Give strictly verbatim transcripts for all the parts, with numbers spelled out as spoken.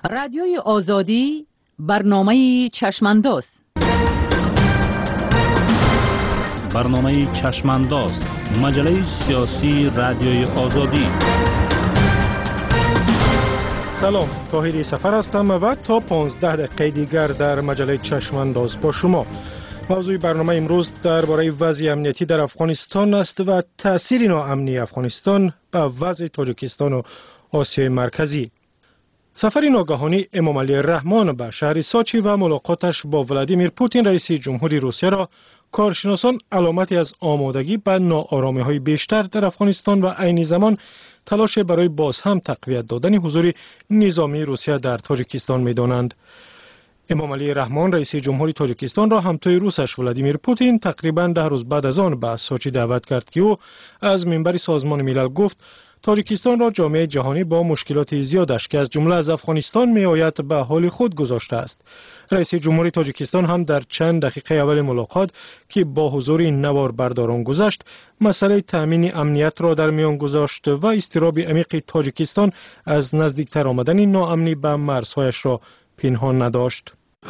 رادیوی آزادی برنامه چشمانداز. برنامه چشمانداز، مجله سیاسی رادیوی آزادی. سلام، طاهری سفر هستم و تا پانزده دقیقه دیگر در مجله چشمانداز با شما. موضوع برنامه امروز درباره وضع امنیتی در افغانستان است و تأثیر ناامنی افغانستان به وضع تاجیکستان و آسیای مرکزی. سفر ناگهانی امامعلی رحمان به شهر سوچی و ملاقاتش با ولادیمیر پوتین رئیس جمهوری روسیه را کارشناسان علامتی از آمادگی به ناآرامی‌های بیشتر در افغانستان و عین زمان تلاش برای باز هم تقویت دادن حضور نظامی روسیه در تاجیکستان می‌دانند. امامعلی رحمان رئیس جمهوری تاجیکستان را همتای روسش ولادیمیر پوتین تقریباً ده روز بعد از آن به سوچی دعوت کرد که او از منبر سازمان ملل گفت تاجیکستان را جامعه جهانی با مشکلات زیادش که از جمله از افغانستان می آید به حال خود گذاشته است. رئیس جمهوری تاجیکستان هم در چند دقیقه اول ملاقات که با حضور نوار برداران گذشت، مسئله تامین امنیت را در میان گذاشت و اضطراب عمیق تاجیکستان از نزدیکتر آمدن ناامنی به مرزهایش را پنهان نداشت.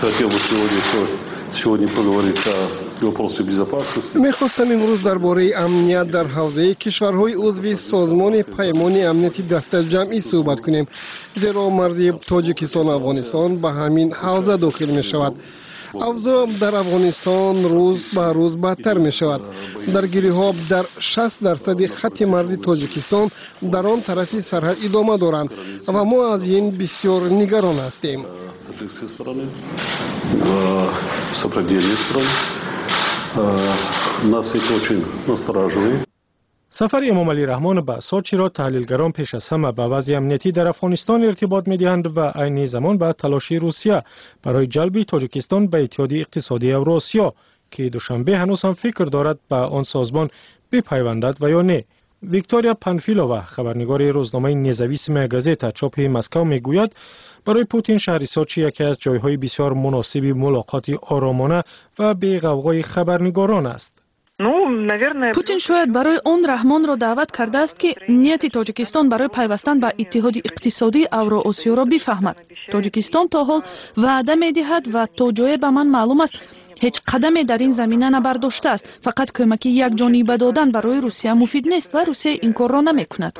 می‌خواستم امروز درباره امنیت در حوزه کشورهای عضو سازمان پیمان امنیتی دست جمعی صحبت کنیم، زیرا مرز تاجیکستان و افغانستان به همین حوزه داخل می‌شود. اوضاع در افغانستان روز به روز بدتر می شود. درگیری‌ها در شصت درصد خط مرزی تاجیکستان در آن طرفی سرحد ادامه دارند و ما از این بسیار نگران هستیم. سفر امامعلی رحمان به سوچی را تحلیلگران پیش از همه به وضع امنیتی در افغانستان ارتباط می‌دهند و عین زمان به تلاش روسیه برای جلب تاجیکستان به اتحادیه اقتصادی اوراسیا که دوشنبه هنوز هم فکر دارد به آن سازمان بپیوندد و یا نه. ویکتوریا پانفیلووا خبرنگار روزنامه نزاویسمه گازتا چاپ مسکو میگوید برای پوتین شهر سوچی یکی از جایهای بسیار مناسب ملاقات آرامانه و بی غوغای خبرنگاران است. پوتین شاید برای آن رحمان را دعوت کرده است که نیت تاجیکستان برای پیوستن به اتحاد اقتصادی اوراسیا را بفهمد. تاجیکستان تا حال وعده می‌دهد و تا جای به من معلوم است هیچ قدمی در این زمینه نبرداشته است. فقط کمک یک جانبه دادن برای روسیه مفید نیست و روسیه این کار را نمی‌کند.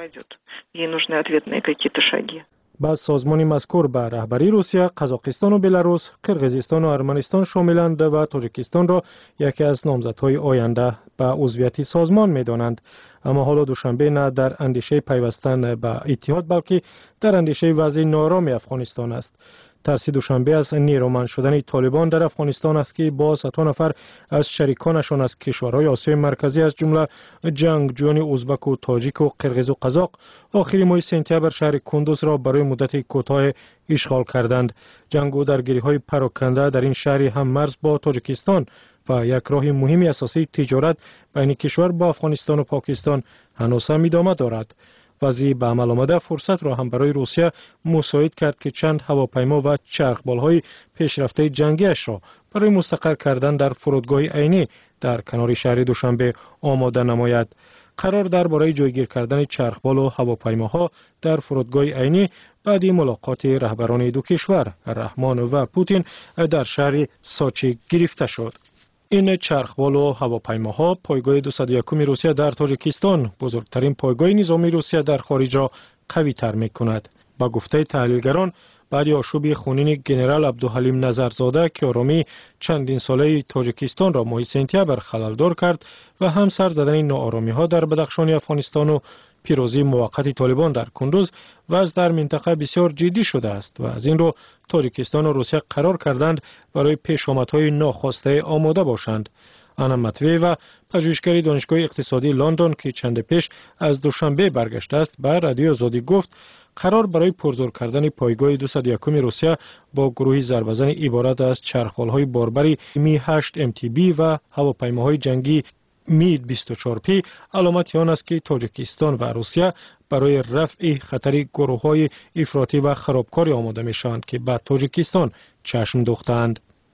بعد سازمان مذکور به رهبری روسیه، قزاقستان و بلاروس، قرقیزستان و ارمنستان شاملند و تاجیکستان را یکی از نامزدهای آینده به عضویت سازمان می‌دانند. اما حالا دوشنبه نه در اندیشه پیوستن به اتحاد بلکه در اندیشه وضع ناآرام افغانستان است. ترس دوشنبه از نیرومند شدن طالبان در افغانستان است که با صدها نفر از شریکانشان از کشورهای آسیای مرکزی از جمله جنگجویان ازبک و تاجیک و قرقیز و قزاق آخر ماه سپتامبر شهر کندوز را برای مدت کوتاه اشغال کردند. جنگ و درگیری‌های پراکنده در این شهر هم مرز با تاجیکستان و یک راه مهمی اساسی تجارت بین کشور با افغانستان و پاکستان هنوز هم ادامه دارد. وضعی به عمل آمده فرصت را هم برای روسیه مساعد کرد که چند هواپیما و چرخبال‌های پیشرفته جنگیش را برای مستقر کردن در فرودگاه عینی در کنار شهر دوشنبه آماده نماید. قرار درباره جایگیر کردن چرخبال و هواپیماها در فرودگاه عینی بعد ملاقات رهبران دو کشور رحمان و پوتین در شهر سوچی گرفته شد. این چرخبال و هواپیماها پایگاه دویست و یک روسیه در تاجیکستان، بزرگترین پایگاه نظامی روسیه در خارج را قوی تر می کند. با گفته تحلیلگران بعد آشوب خونین گنرال عبدالحلیم نظرزاده که آرامی چندین ساله تاجیکستان را ماه سپتامبر خللدار کرد و هم سر زدن ناآرامی ها در بدخشان افغانستان و پیروزی موقت طالبان در کندوز وضع در منطقه بسیار جدی شده است و از این رو تاجیکستان و روسیه قرار کردند برای پیشامدهای ناخواسته آماده باشند. آنا مطوی و پژوهشگر دانشگاه اقتصادی لندن که چند پیش از دوشنبه برگشته است به رادیو آزادی گفت قرار برای پرزور کردن پایگاه دویست و یک روسیه با گروهی ضربه‌زن عبارت از چرخبال‌های باربری می هشت ام تی بی و هواپیماهای جنگی مید بیست و چهار پی علامت آن است که تاجیکستان و روسیه برای رفع خطر گروه‌های افراطی و خرابکاری آماده می‌شوند که به تاجیکستان چشم دوختند.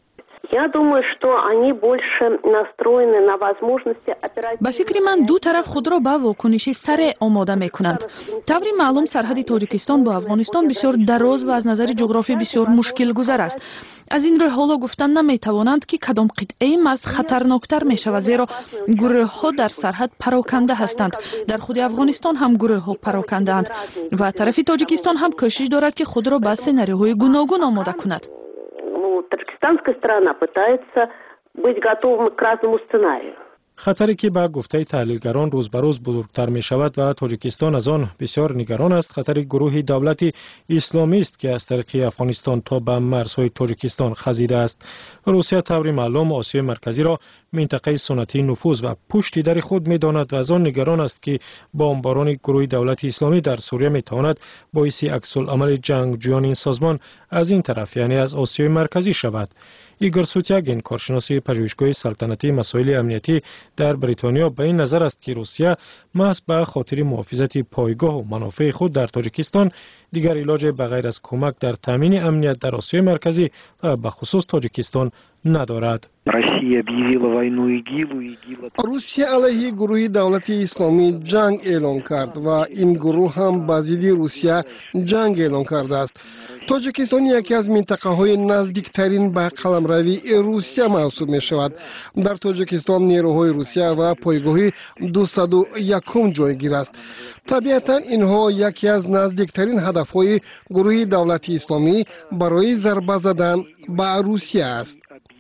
ба фикри ман ду тараф худро ба вокуниши сареъ омода мекунанд. таври маълум сарҳади тоҷикистон бо афғонистон бисёр дароз ва аз назари ҷуғрофӣ бисёр мушкилгузар аст. аз ин рӯ ҳоло гуфтан наметавонанд ки кадом қитъаи марз хатарноктар мешавад, зеро гурӯҳҳо дар сарҳад пароканда ҳастанд. дар худи афғонистон ҳам гурӯҳҳо парокандаанд ва тарафи тоҷикистон ҳам кӯшиш дорад ки худро ба сенариоҳои гуногун омода кунад. Таджикистанская сторона пытается быть готовым к разному сценарию. خطری که با گفته تحلیلگران روز به روز بزرگتر می شود و تاجیکستان از آن بسیار نگران است، خطر گروه دولت اسلامی است که از طریق افغانستان تا به مرزهای تاجیکستان خزیده است. روسیه طور معلوم آسیای مرکزی را منطقه سنتی نفوذ و پشتی در خود می داند و از آن نگران است که بمباران گروه دولت اسلامی در سوریه می تواند باعث عکس العمل جنگجویان این سازمان از این طرف یعنی از آسیای مرکزی شود. ایگور سوتیاگین، کارشناس پژوهشگاه سلطنتی مسائل امنیتی در بریتانیا، به این نظر است که روسیه محض به خاطر محافظت پایگاه و منافع خود در تاجیکستان دیگر علاج بغیر از کمک در تامین امنیت در آسیای مرکزی و به خصوص تاجیکستان ندارد. روسیه علیه گروه دولت اسلامی جنگ اعلام کرد و این گروه هم با ضد روسیه جنگ اعلام کرده است. تاجیکستان یکی از منطقه های نزدیکترین به قلمروی روسیه محسوب می شود. در تاجیکستان نیروهای روسیه و پایگاهی دویست و یک جایگیر است. طبیعتا اینها یکی از نزدیکترین هدفهای گروه دولت اسلامی برای ضربه زدن به روسیه است.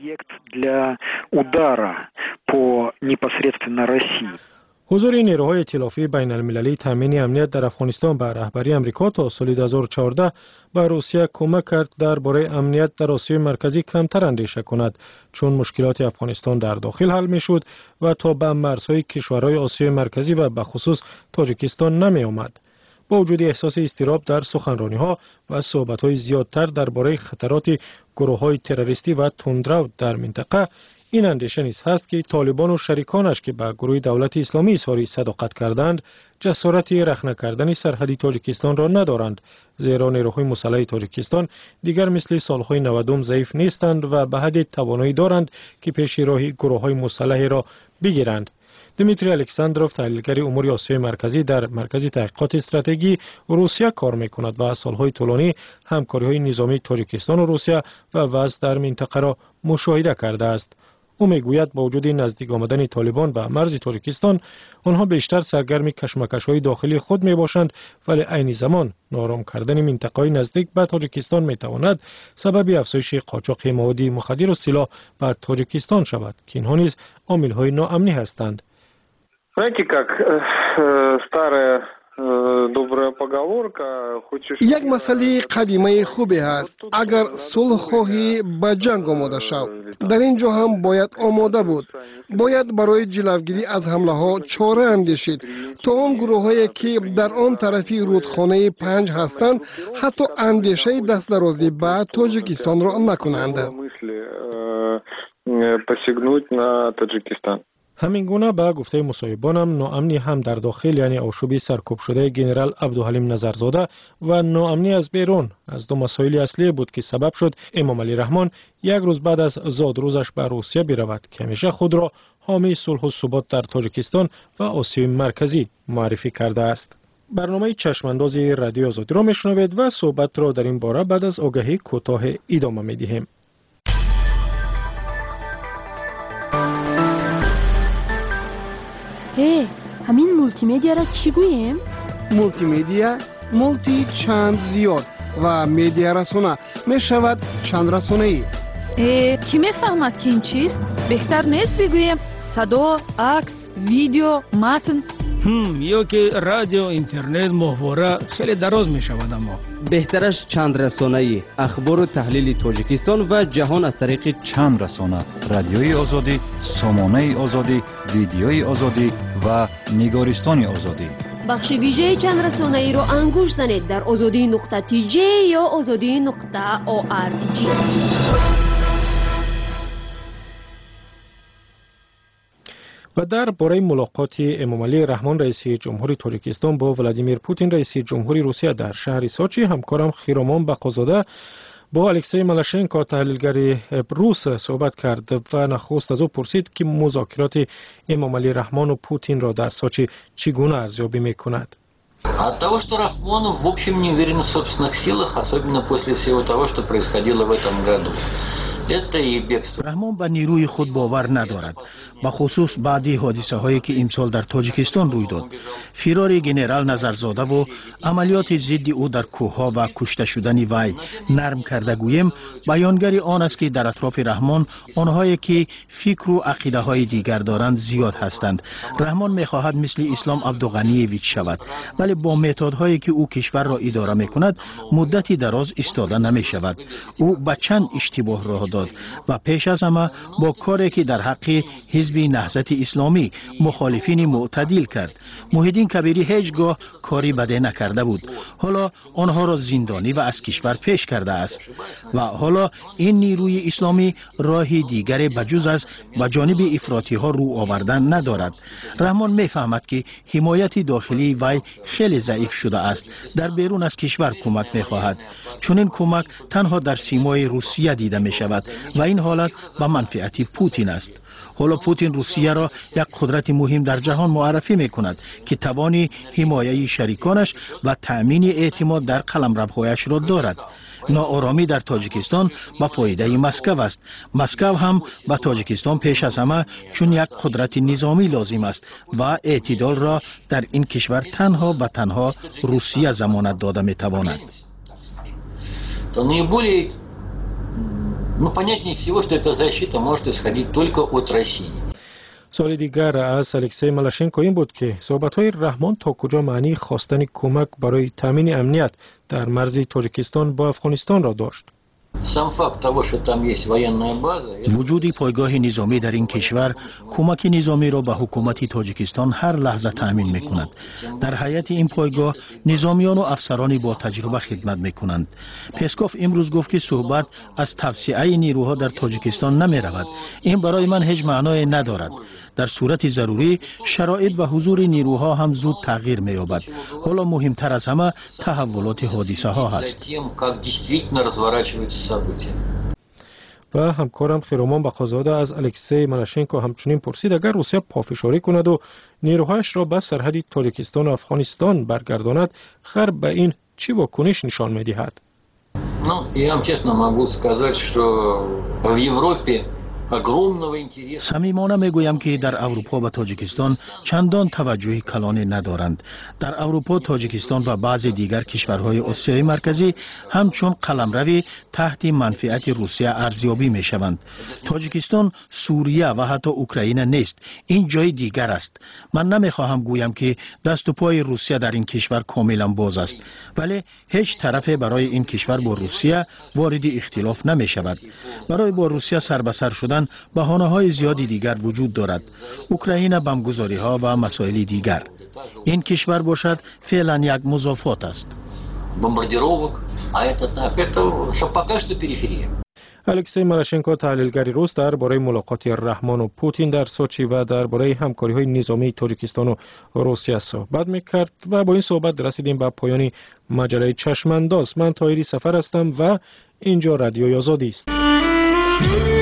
حضور نیروهای ائتلافی بین المللی تامین امنیت در افغانستان به رهبری آمریکا تا سال دو هزار و چهارده به روسیه کمک کرد درباره امنیت در آسیای مرکزی کمتر اندیشه کند، چون مشکلات افغانستان در داخل حل می شد و تا به مرزهای کشورهای آسیای مرکزی و به خصوص تاجیکستان نمی آمد. با وجود احساس اضطراب در سخنرانی‌ها و صحبت‌های زیادتر درباره خطرات گروه‌های تروریستی و تندرو در منطقه، این اندیشه نیز هست که طالبان و شریکانش که به گروه دولت اسلامی اظهار صداقت کردند، جسارت رخنه کردن سرحدی تاجیکستان را ندارند، زیرا نیروهای مسلح تاجیکستان دیگر مثل سالهای نودم ضعیف نیستند و به حد توانایی دارند که پیش راه گروه‌های مسلح را بگیرند. دمیتری الکساندروف، تحلیلگر امور آسیای مرکزی در مرکز تحقیقات استراتژی روسیه کار می‌کند و از سالهای طولانی همکاری‌های نظامی تاجیکستان و روسیه و وضع در منطقه را مشاهده کرده است. او میگوید با وجود نزدیک آمدن طالبان به مرز تاجیکستان، آنها بیشتر سرگرم کشمکش‌های داخلی خود میباشند، ولی عین زمان نارام کردن منطقه‌های نزدیک به تاجیکستان میتواند سبب افزایش قاچاق مواد مخدر و سلاح به تاجیکستان شود که اینها نیز عامل‌های ناامنی هستند. یک مسئله قدیمی خوبی هست. اگر صلح خواهی به جنگ آماده شو. در اینجا هم باید آماده بود. باید برای جلوگیری از حمله ها چاره اندیشید تا آن گروه هایی که در آن طرفی رودخانه پنج هستند حتی اندیشه دست درازی به تاجیکستان را نکنند. همین گونه به گفته مصاحبانم ناامنی هم در داخل یعنی آشوب سرکوب شده گنرال عبدالحلیم نظرزاده و ناامنی از بیرون از دو مسائل اصلی بود که سبب شد امام علی رحمان یک روز بعد از زادروزش به روسیه برود که همیشه خود را حامی صلح و ثبات در تاجیکستان و آسیای مرکزی معرفی کرده است. برنامه چشمانداز رادیو آزادی را میشنوید و صحبت را در این باره بعد از آگهی کوتاه ادامه میدهیم. هی، همین مولتی میدیا را چی گوییم؟ مولتی میدیا، مولتی چند زیاد و میدیا رسانه می شود چند رسانه ای. کی میفهمد که این چیست؟ بهتر نیست بگوییم صدا، عکس، ویدیو، متن؟ هم یا که رادیو، اینترنت، محوره خیلی دراز می شود. اما بهترش چند رسانه‌ای، اخبار و تحلیل تاجیکستان و جهان از طریق چند رسانه، رادیوی آزادی، سامانه آزادی، ویدیوی آزادی و نگارستان آزادی. بخش ویژه چند رسانه‌ای رو انگوش زنید در آزادی نقطه تی جی یا آزادی نقطه او آر جی. و در باره ملاقات امام علی رحمان رئیس جمهوری تاجیکستان با ولادیمیر پوتین رئیس جمهوری روسیه در شهر سوچی، همکارم خیرامان بقازاده با الکسی ملاشنکو تحلیلگر روس صحبت کرد و نخست از او پرسید که مذاکرات امام علی رحمان و پوتین را در سوچی چگونه ارزیابی میکند. От того, что Рахмонов в общем не уверен в собственных силах, особенно после всего того, что происходило в этом году. رحمان به نیروی خود باور ندارد، به خصوص بعدی حادثه هایی که امسال در تاجیکستان روی داد. فرار گنرال نظرزاده و عملیات ضد او در کوهها و کشته شدن وی نرم کرده گویم بیانگر آن است که در اطراف رحمان آنهایی که فکر و عقیده های دیگر دارند زیاد هستند. رحمان میخواهد مثل اسلام عبدالغنیویچ شود، ولی با متدهایی که او کشور را اداره میکند مدتی دراز ایستاده نمی شود. او به چند اشتباه راه داد و پیش از همه با کاری که در حق حزب نهضت اسلامی مخالفین معتدل کرد. محیدین کبیری هیچگاه کاری بده نکرده بود، حالا آنها را زندانی و از کشور پیش کرده است و حالا این نیروی اسلامی راهی دیگری بجز از به جانب افراطی ها رو آوردن ندارد. رحمان میفهمد که حمایت داخلی وی خیلی ضعیف شده است. در بیرون از کشور کمک میخواهد، چون این کمک تنها در سیمای روسیه دیده می شود و این حالت به منفعت پوتین است. حالا پوتین روسیه را یک قدرت مهم در جهان معرفی می کند که توان حمایت شریکانش و تأمین اعتماد در قلمروهایش را دارد. ناآرامی در تاجیکستان به فایده مسکو است. مسکو هم به تاجیکستان پیش از همه چون یک قدرت نظامی لازم است و اعتدال را در این کشور تنها و تنها روسیه ضمانت داده می تواند. Ну, понятнее всего, что эта защита может исходить только от России. سوال دیگر از الکسی ملاشنکو این بود که صحبت‌های رحمان تا کجا معنی خواستن کمک برای تامین امنیت در مرز تاجیکستان با افغانستان را داشت. وجود پایگاه نظامی در این کشور کمک نظامی را به حکومت تاجیکستان هر لحظه تأمین می‌کند. در حیات این پایگاه نظامیان و افسرانی با تجربه خدمت می‌کنند. پسکوف امروز گفت که صحبت از توسعه نیروها در تاجیکستان نمی‌رود. این برای من هیچ معنای ندارد. در صورت ضروری شرایط و حضور نیروها هم زود تغییر می‌یابد. حالا مهمتر از همه تحولات حادثه ها هست. و همکارم خیرومان بخازاده از الکسی ملاشنکو همچنین پرسید اگر روسیه پافشاری کند و نیروهایش را به سرحد تاجیکستان و افغانستان برگرداند غرب به این چی واکنش نشان می‌دهد؟ Ну, я вам честно могу сказать, что в Европе صمیمانه میگویم که در اروپا و تاجیکستان چندان توجه کلانی ندارند. در اروپا، تاجیکستان و بعضی دیگر کشورهای آسیای مرکزی همچون قلمروی تحت منفعت روسیه ارزیابی می شوند. تاجیکستان سوریه و حتی اوکراین نیست، این جای دیگر است. من نمیخواهم گویم که دست و پای روسیه در این کشور کاملا باز است، ولی هیچ طرف برای این کشور با روسیه وارد اختلاف نمی شود. برای با روسیه سر به سر شدن بهانه‌های زیادی دیگر وجود دارد. اوکراین، بمبگذاری‌ها و مسائل دیگر. این کشور باشد فعلا یک مضافات است. الکسی ملاشنکو تحلیلگر روس درباره ملاقات رحمان و پوتین در سوچی و درباره همکاری‌های نظامی تاجیکستان و روسیه صحبت می‌کرد و با این صحبت رسیدیم به پایان مجله چشمانداز. من طاهری سفر هستم و اینجا رادیوی آزادی است.